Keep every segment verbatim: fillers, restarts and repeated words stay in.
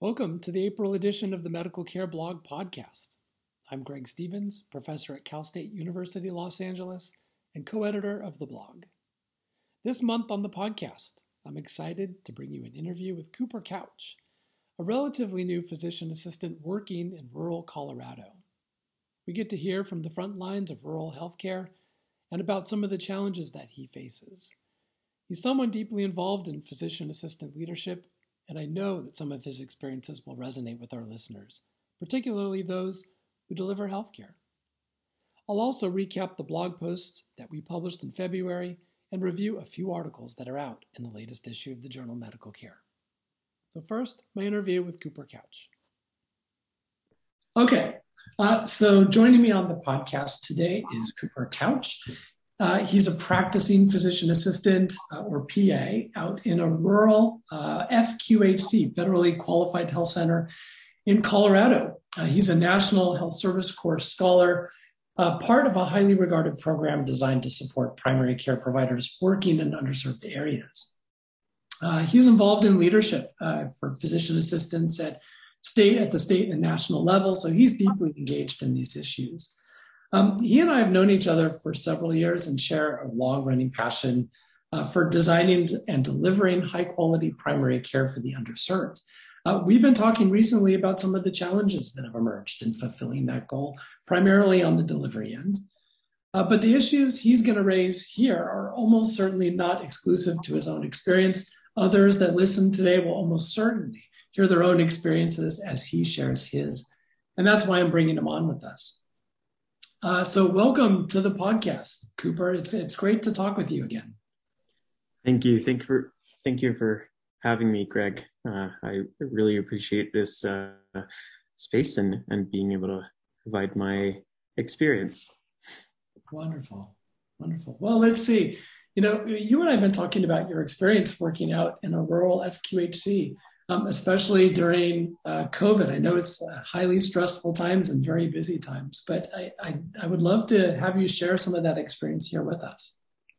Welcome to the April edition of the Medical Care Blog podcast. I'm Greg Stevens, professor at Cal State University, Los Angeles, and co-editor of the blog. This month on the podcast, I'm excited to bring you an interview with Cooper Couch, a relatively new physician assistant working in rural Colorado. We get to hear from the front lines of rural healthcare and about some of the challenges that he faces. He's someone deeply involved in physician assistant leadership, and I know that some of his experiences will resonate with our listeners, particularly those who deliver healthcare. I'll also recap the blog posts that we published in February and review a few articles that are out in the latest issue of the journal Medical Care. So first, my interview with Cooper Couch. Okay, uh, so joining me on the podcast today is Cooper Couch. Uh, he's a practicing physician assistant, uh, or P A, out in a rural uh, F Q H C, Federally Qualified Health Center in Colorado. Uh, he's a National Health Service Corps scholar, uh, part of a highly regarded program designed to support primary care providers working in underserved areas. Uh, he's involved in leadership uh, for physician assistants at state, at the state and national level, so he's deeply engaged in these issues. Um, he and I have known each other for several years and share a long-running passion uh, for designing and delivering high-quality primary care for the underserved. Uh, we've been talking recently about some of the challenges that have emerged in fulfilling that goal, primarily on the delivery end. Uh, but the issues he's going to raise here are almost certainly not exclusive to his own experience. Others that listen today will almost certainly hear their own experiences as he shares his. And that's why I'm bringing him on with us. Uh, so welcome to the podcast, Cooper. It's it's great to talk with you again. Thank you. Thank you for thank you for having me, Greg. Uh, I really appreciate this uh, space and, and being able to provide my experience. Wonderful. Wonderful. Well, let's see. You know, you and I have been talking about your experience working out in a rural F Q H C. Um, especially during uh, COVID. I know it's uh, highly stressful times and very busy times, but I, I, I would love to have you share some of that experience here with us.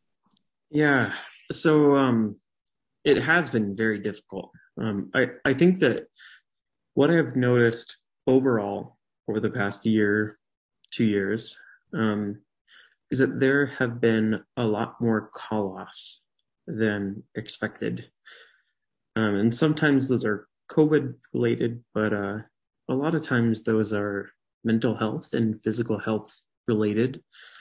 Yeah, so um, it has been very difficult. Um, I, I think that what I've noticed overall over the past year, two years, um, is that there have been a lot more call-offs than expected. Um, and sometimes those are COVID related, but uh, a lot of times those are mental health and physical health related.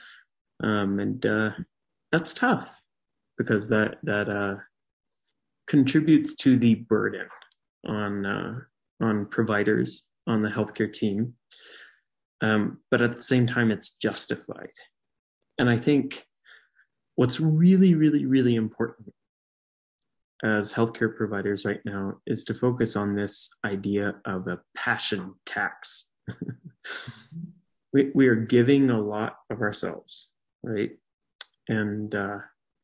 Um, and uh, that's tough because that, that uh, contributes to the burden on, uh, on providers, on the healthcare team. Um, but at the same time, it's justified. And I think what's really, really, really important as healthcare providers right now is to focus on this idea of a passion tax. we, we are giving a lot of ourselves, right? And uh,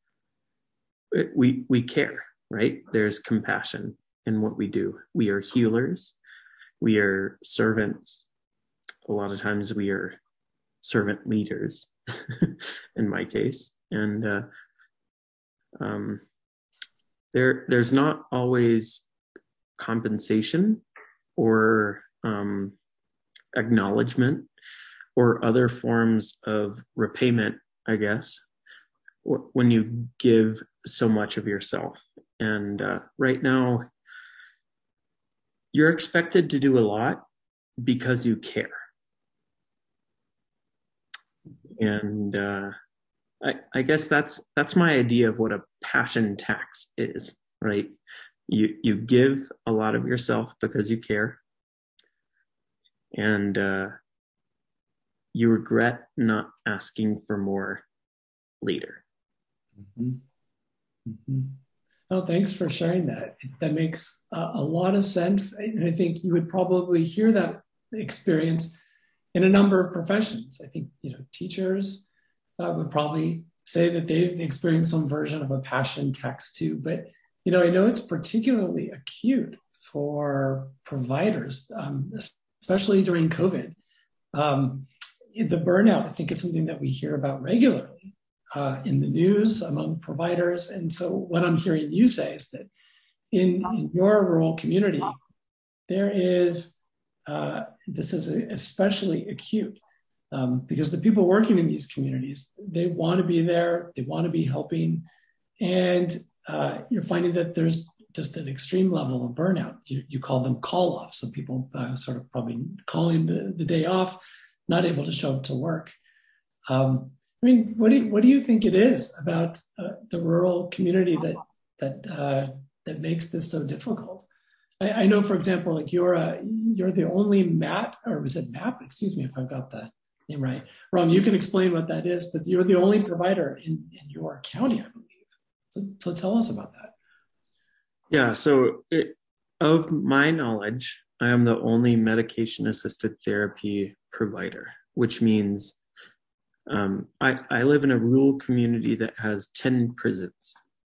we, we care, right? There's compassion in what we do. We are healers. We are servants. A lot of times we are servant leaders, in my case. And uh, um, There, there's not always compensation or um, acknowledgement or other forms of repayment, I guess, when you give so much of yourself. And uh, right now, you're expected to do a lot because you care. And uh, I, I guess that's that's my idea of what a passion tax is, right? You you give a lot of yourself because you care, and uh, you regret not asking for more later. Mm-hmm. Mm-hmm. Oh, thanks for sharing that. That makes uh, a lot of sense. And I think you would probably hear that experience in a number of professions. I think, you know, teachers uh, would probably say that they've experienced some version of a passion tax too. But, you know, I know it's particularly acute for providers, um, especially during COVID. Um, the burnout, I think, is something that we hear about regularly uh, in the news among providers. And so what I'm hearing you say is that in, in your rural community, there is, uh, this is especially acute um, because the people working in these communities, they want to be there, they want to be helping, and uh, you're finding that there's just an extreme level of burnout. You, you call them call-offs, so people uh, sort of probably calling the, the day off, not able to show up to work. Um, I mean, what do you, what do you think it is about uh, the rural community that that uh, that makes this so difficult? I, I know, for example, like you're a, you're the only M A T, or was it M A P? Excuse me if I've got the name right. Wrong. You can explain what that is, but you're the only provider in, in your county, I believe. So, so tell us about that. Yeah. So, it, of my knowledge, I am the only medication-assisted therapy provider, which means Um, I, I live in a rural community that has ten prisons.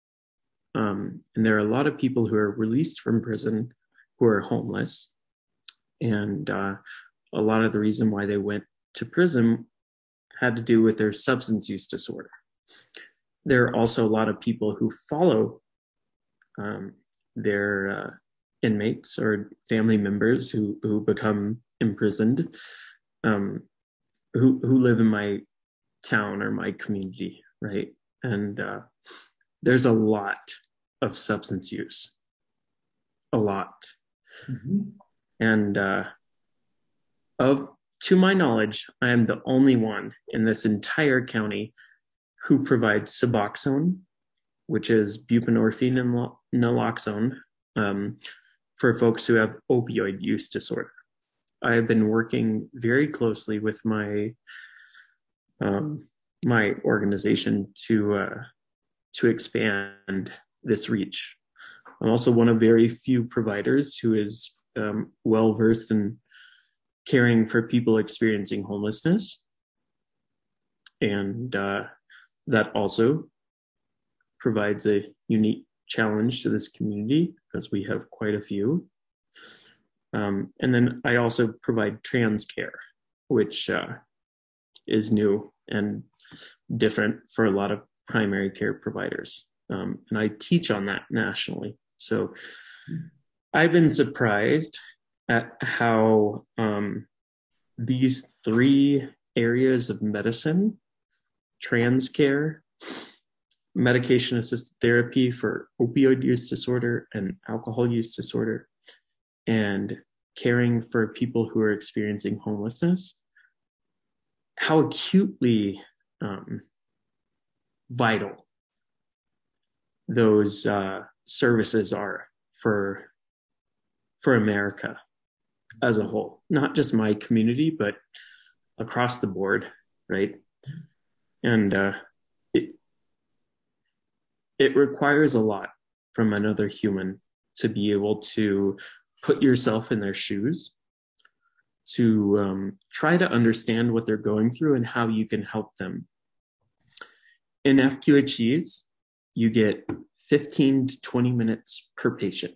Um, and there are a lot of people who are released from prison who are homeless. And uh, a lot of the reason why they went to prison had to do with their substance use disorder. There are also a lot of people who follow um, their uh, inmates or family members who, who become imprisoned, um, who, who live in my town or my community, right? And uh, there's a lot of substance use, a lot. Mm-hmm. And uh, of, to my knowledge, I am the only one in this entire county who provides Suboxone, which is buprenorphine and naloxone, um, for folks who have opioid use disorder. I have been working very closely with my Um, my organization to uh, to expand this reach. I'm also one of very few providers who is um, well versed in caring for people experiencing homelessness, and uh, that also provides a unique challenge to this community because we have quite a few. Um, and then I also provide trans care, which uh, is new and different for a lot of primary care providers. Um, and I teach on that nationally. So I've been surprised at how um, these three areas of medicine, trans care, medication-assisted therapy for opioid use disorder and alcohol use disorder, and caring for people who are experiencing homelessness, how acutely um, vital those uh, services are for for America as a whole, not just my community, but across the board, right? And uh, it it requires a lot from another human to be able to put yourself in their shoes, to um, try to understand what they're going through and how you can help them. In F Q H Es, you get fifteen to twenty minutes per patient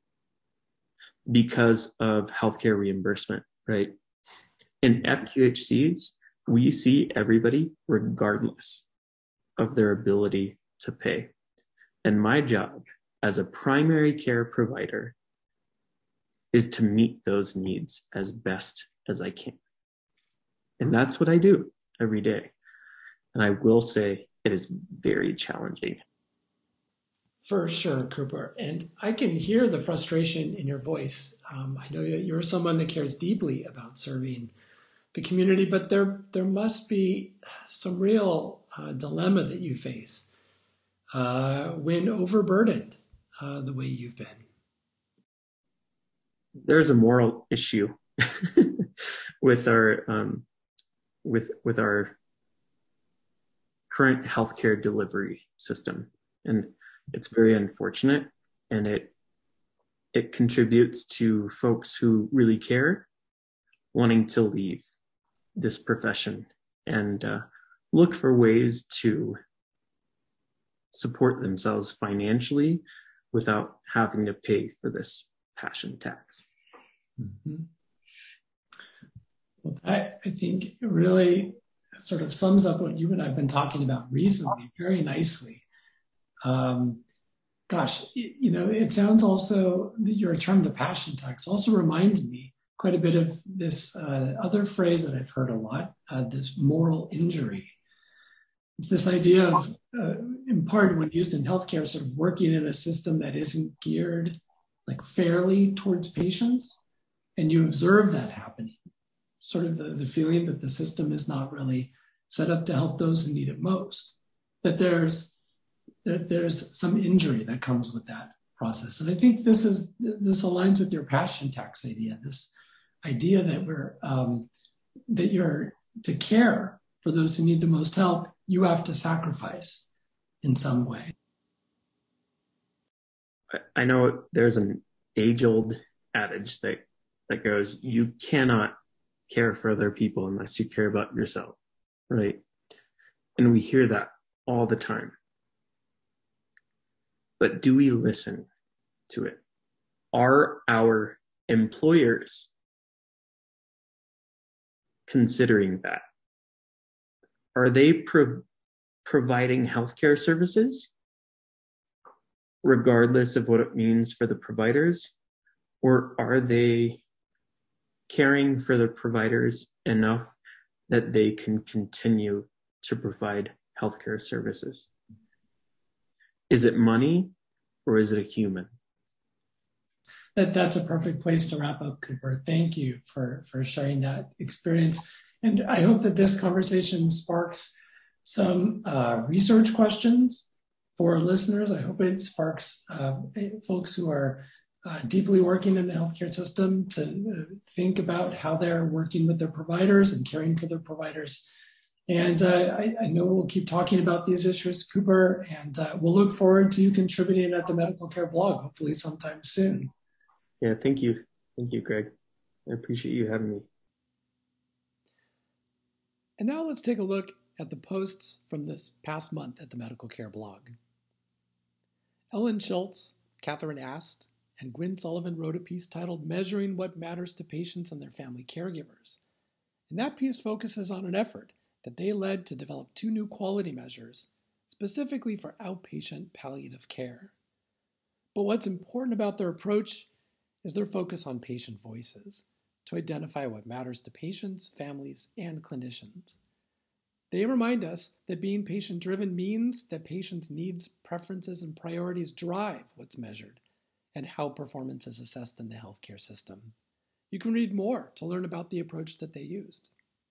because of healthcare reimbursement, right? In F Q H Cs, we see everybody regardless of their ability to pay. And my job as a primary care provider is to meet those needs as best as I can. And that's what I do every day. And I will say it is very challenging. For sure, Cooper. And I can hear the frustration in your voice. Um, I know that you're someone that cares deeply about serving the community, but there, there must be some real uh, dilemma that you face uh, when overburdened uh, the way you've been. There's a moral issue with our um, with with our current healthcare delivery system, and it's very unfortunate, and it it contributes to folks who really care wanting to leave this profession and uh, look for ways to support themselves financially without having to pay for this passion tax. Mm-hmm. Well, I, I think it really sort of sums up what you and I have been talking about recently very nicely. Um, Gosh, you know, it sounds also, your term, the passion tax, also reminds me quite a bit of this uh, other phrase that I've heard a lot, uh, this moral injury. It's this idea of, uh, in part, when used in healthcare, sort of working in a system that isn't geared like fairly towards patients, and you observe that happening. Sort of the, the feeling that the system is not really set up to help those who need it most. That there's there, there's some injury that comes with that process, and I think this is this aligns with your passion tax idea. This idea that we're um, that you're to care for those who need the most help, you have to sacrifice in some way. I know there's an age-old adage that that goes, you cannot care for other people unless you care about yourself, right? And we hear that all the time. But do we listen to it? Are our employers considering that? Are they pro- providing healthcare services, regardless of what it means for the providers? Or are they caring for the providers enough that they can continue to provide healthcare services? Is it money or is it a human? That, that's a perfect place to wrap up, Cooper. Thank you for, for sharing that experience. And I hope that this conversation sparks some uh, research questions for listeners. I hope it sparks uh, folks who are uh, deeply working in the healthcare system to uh, think about how they're working with their providers and caring for their providers. And uh, I, I know we'll keep talking about these issues, Cooper, and uh, we'll look forward to you contributing at the Medical Care blog, hopefully sometime soon. Yeah, thank you. Thank you, Greg. I appreciate you having me. And now let's take a look at the posts from this past month at the Medical Care blog. Ellen Schultz, Catherine Ast, and Gwyn Sullivan wrote a piece titled Measuring What Matters to Patients and Their Family Caregivers. And that piece focuses on an effort that they led to develop two new quality measures, specifically for outpatient palliative care. But what's important about their approach is their focus on patient voices to identify what matters to patients, families, and clinicians. They remind us that being patient-driven means that patients' needs, preferences, and priorities drive what's measured and how performance is assessed in the healthcare system. You can read more to learn about the approach that they used.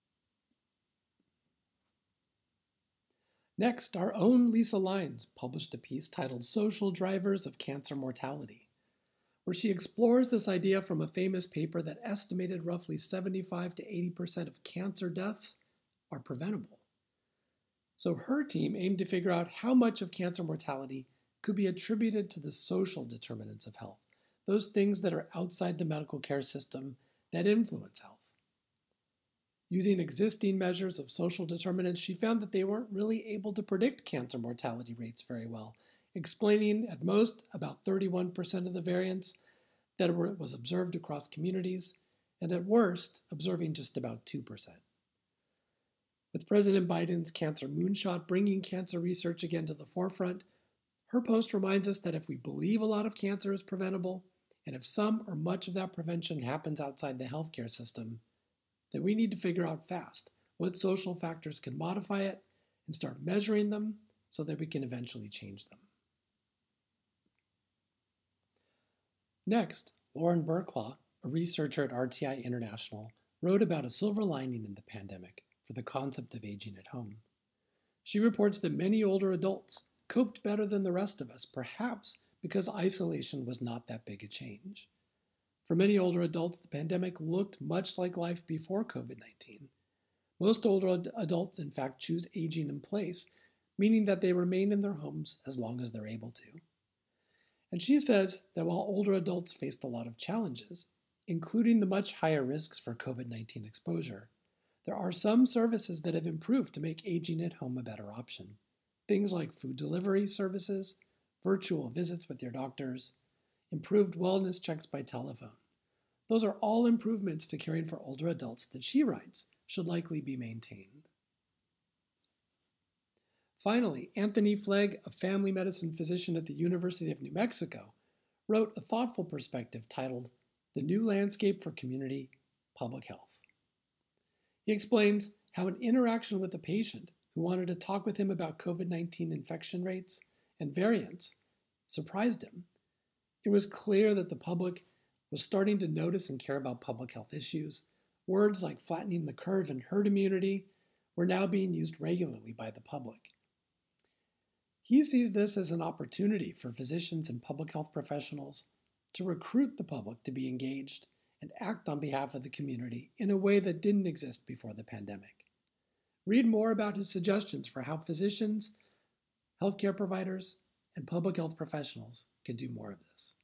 Next, our own Lisa Lyons published a piece titled Social Drivers of Cancer Mortality, where she explores this idea from a famous paper that estimated roughly seventy-five to eighty percent of cancer deaths are preventable. So her team aimed to figure out how much of cancer mortality could be attributed to the social determinants of health, those things that are outside the medical care system that influence health. Using existing measures of social determinants, she found that they weren't really able to predict cancer mortality rates very well, explaining at most about thirty-one percent of the variance that was observed across communities, and at worst, observing just about two percent. With President Biden's cancer moonshot bringing cancer research again to the forefront, her post reminds us that if we believe a lot of cancer is preventable, and if some or much of that prevention happens outside the healthcare system, that we need to figure out fast what social factors can modify it and start measuring them so that we can eventually change them. Next, Lauren Burklaw, a researcher at R T I International, wrote about a silver lining in the pandemic for the concept of aging at home. She reports that many older adults coped better than the rest of us, perhaps because isolation was not that big a change. For many older adults, the pandemic looked much like life before COVID nineteen. Most older ad- adults, in fact, choose aging in place, meaning that they remain in their homes as long as they're able to. And she says that while older adults faced a lot of challenges, including the much higher risks for COVID nineteen exposure, there are some services that have improved to make aging at home a better option. Things like food delivery services, virtual visits with your doctors, improved wellness checks by telephone. Those are all improvements to caring for older adults that she writes should likely be maintained. Finally, Anthony Flegg, a family medicine physician at the University of New Mexico, wrote a thoughtful perspective titled The New Landscape for Community Public Health. He explains how an interaction with a patient who wanted to talk with him about COVID nineteen infection rates and variants surprised him. It was clear that the public was starting to notice and care about public health issues. Words like flattening the curve and herd immunity were now being used regularly by the public. He sees this as an opportunity for physicians and public health professionals to recruit the public to be engaged and act on behalf of the community in a way that didn't exist before the pandemic. Read more about his suggestions for how physicians, healthcare providers, and public health professionals can do more of this.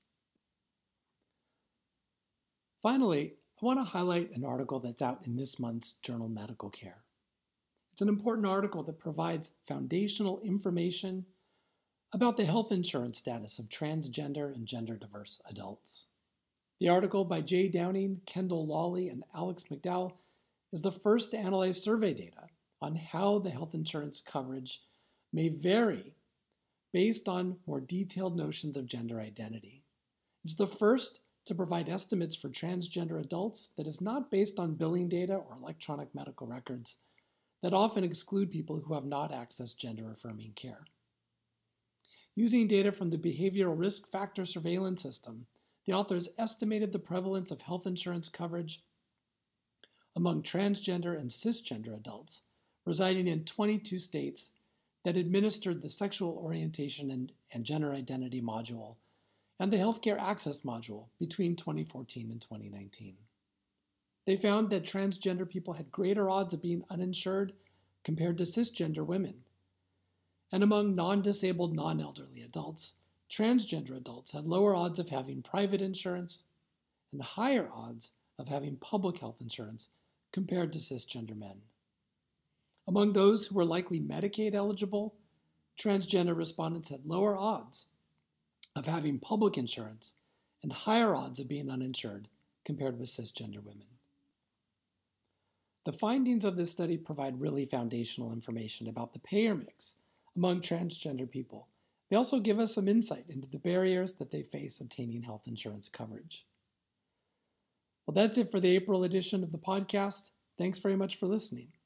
Finally, I want to highlight an article that's out in this month's journal Medical Care. It's an important article that provides foundational information about the health insurance status of transgender and gender diverse adults. The article by Jay Downing, Kendall Lawley, and Alex McDowell is the first to analyze survey data on how the health insurance coverage may vary based on more detailed notions of gender identity. It's the first to provide estimates for transgender adults that is not based on billing data or electronic medical records that often exclude people who have not accessed gender-affirming care. Using data from the Behavioral Risk Factor Surveillance System, the authors estimated the prevalence of health insurance coverage among transgender and cisgender adults residing in twenty-two states that administered the Sexual Orientation and, and Gender Identity module and the Healthcare Access module between twenty fourteen and twenty nineteen. They found that transgender people had greater odds of being uninsured compared to cisgender women. And among non-disabled, non-elderly adults, transgender adults had lower odds of having private insurance and higher odds of having public health insurance compared to cisgender men. Among those who were likely Medicaid eligible, transgender respondents had lower odds of having public insurance and higher odds of being uninsured compared with cisgender women. The findings of this study provide really foundational information about the payer mix among transgender people. They also give us some insight into the barriers that they face obtaining health insurance coverage. Well, that's it for the April edition of the podcast. Thanks very much for listening.